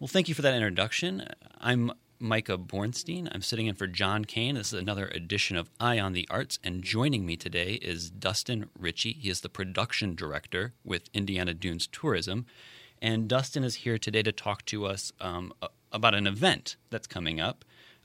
Well, thank you for that introduction. I'm Micah Bornstein. I'm sitting in for John Kane. This is another edition of Eye on the Arts, and joining me today is Dustin Ritchie. He is the production director with Indiana Dunes Tourism, and Dustin is here today to talk to us about an event that's coming up.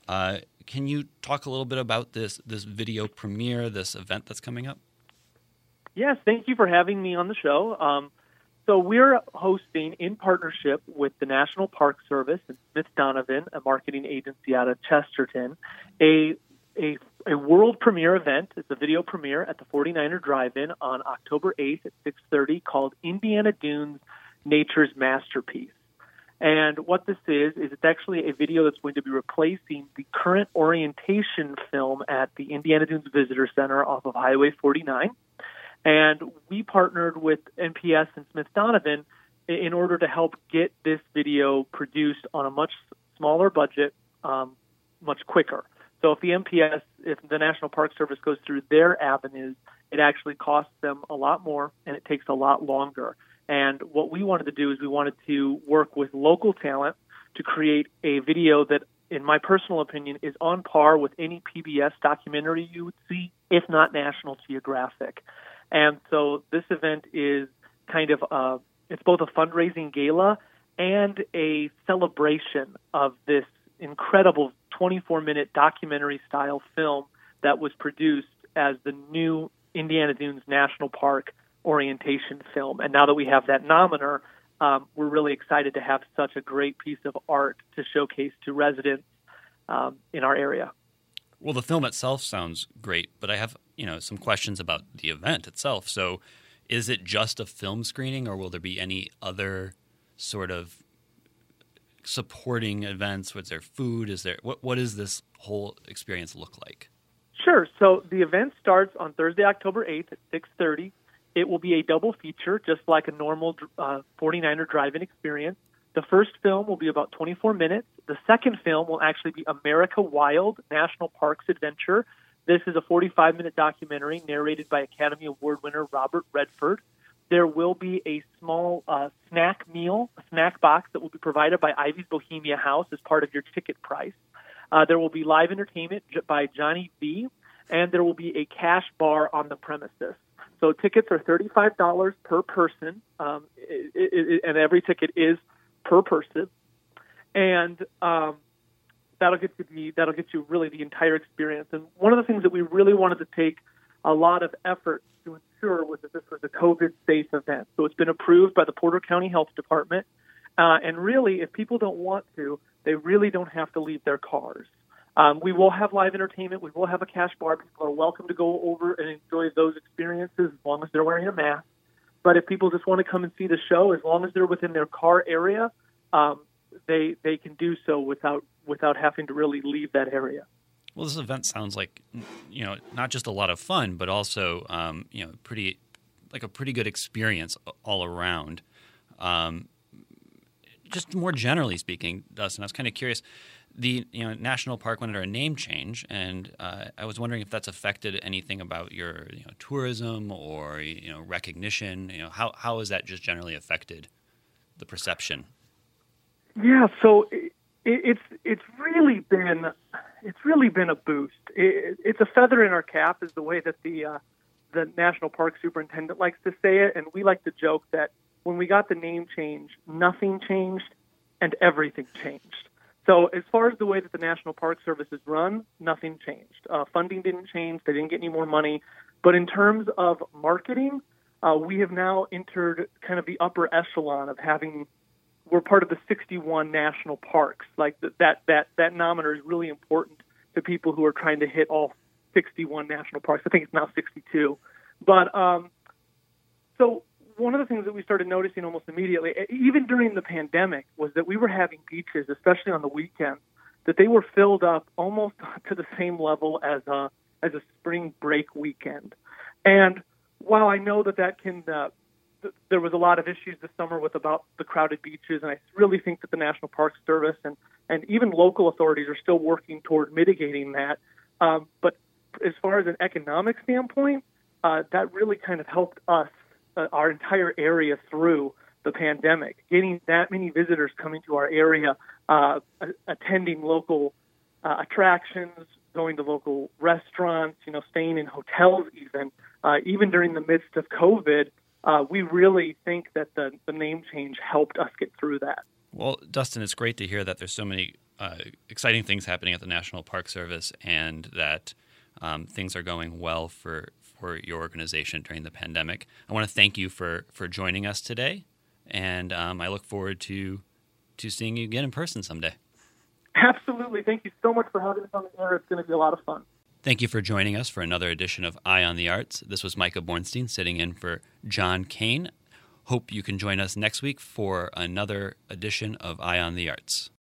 Can you talk a little bit about this video premiere, this event that's coming up? Yes, thank you for having me on the show. So we're hosting, in partnership with the National Park Service and Smith Donovan, a marketing agency out of Chesterton, a world premiere event. It's a video premiere at the 49er Drive-In on October 8th at 6:30 called Indiana Dunes Nature's Masterpiece. And what this is it's actually a video that's going to be replacing the current orientation film at the Indiana Dunes Visitor Center off of Highway 49. And we partnered with NPS and Smith Donovan in order to help get this video produced on a much smaller budget, much quicker. So if the National Park Service goes through their avenues, it actually costs them a lot more and it takes a lot longer. And what we wanted to do is we wanted to work with local talent to create a video that, in my personal opinion, is on par with any PBS documentary you would see, if not National Geographic. And so this event is kind of it's both a fundraising gala and a celebration of this incredible 24-minute documentary-style film that was produced as the new Indiana Dunes National Park orientation film. And now that we have that nomener, we're really excited to have such a great piece of art to showcase to residents in our area. Well, the film itself sounds great, but I have, some questions about the event itself. So is it just a film screening, or will there be any other sort of supporting events? Was there food? What does this whole experience look like? Sure. So the event starts on Thursday, October 8th at 6:30. It will be a double feature, just like a normal 49er drive-in experience. The first film will be about 24 minutes. The second film will actually be America Wild, National Parks Adventure. This is a 45-minute documentary narrated by Academy Award winner Robert Redford. There will be a small snack box that will be provided by Ivy's Bohemia House as part of your ticket price. There will be live entertainment by Johnny B, and there will be a cash bar on the premises. So tickets are $35 per person, and every ticket is per person, and that'll get you really the entire experience. And one of the things that we really wanted to take a lot of effort to ensure was that this was a COVID-safe event. So it's been approved by the Porter County Health Department, and really, if people don't want to, they really don't have to leave their cars. We will have live entertainment. We will have a cash bar. People are welcome to go over and enjoy those experiences as long as they're wearing a mask. But if people just want to come and see the show, as long as they're within their car area, they can do so without having to really leave that area. Well, this event sounds like, not just a lot of fun, but also, a pretty good experience all around. Just more generally speaking, Dustin, I was kind of curious. The national park went under a name change, and I was wondering if that's affected anything about your tourism or recognition. How has that just generally affected the perception? Yeah, so it's really been a boost. It's a feather in our cap, is the way that the national park superintendent likes to say it, and we like to joke that when we got the name change, nothing changed and everything changed. So as far as the way that the National Park Service is run, nothing changed. Funding didn't change. They didn't get any more money. But in terms of marketing, we have now entered kind of the upper echelon of we're part of the 61 national parks. Like that nomener is really important to people who are trying to hit all 61 national parks. I think it's now 62. But so one of the things that we started noticing almost immediately, even during the pandemic, was that we were having beaches, especially on the weekends, that they were filled up almost to the same level as a spring break weekend. And while I know that can, there was a lot of issues this summer about the crowded beaches, and I really think that the National Park Service and even local authorities are still working toward mitigating that. But as far as an economic standpoint, that really kind of helped us, our entire area, through the pandemic. Getting that many visitors coming to our area, attending local attractions, going to local restaurants, staying in hotels even during the midst of COVID, we really think that the name change helped us get through that. Well, Dustin, it's great to hear that there's so many exciting things happening at the National Park Service and that things are going well for your organization during the pandemic. I want to thank you for joining us today, and I look forward to seeing you again in person someday. Absolutely. Thank you so much for having us on the air. It's going to be a lot of fun. Thank you for joining us for another edition of Eye on the Arts. This was Micah Bornstein sitting in for John Kane. Hope you can join us next week for another edition of Eye on the Arts.